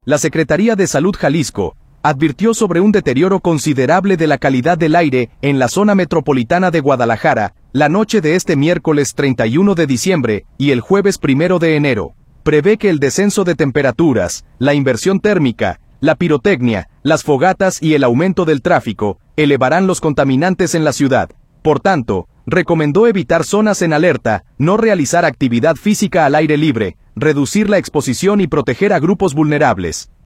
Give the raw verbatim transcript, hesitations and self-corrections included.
La Secretaría de Salud Jalisco advirtió sobre un deterioro considerable de la calidad del aire en la zona metropolitana de Guadalajara, la noche de este miércoles treinta y uno de diciembre y el jueves primero de enero. Prevé que el descenso de temperaturas, la inversión térmica, la pirotecnia, las fogatas y el aumento del tráfico elevarán los contaminantes en la ciudad. Por tanto, recomendó evitar zonas en alerta, no realizar actividad física al aire libre, reducir la exposición y proteger a grupos vulnerables.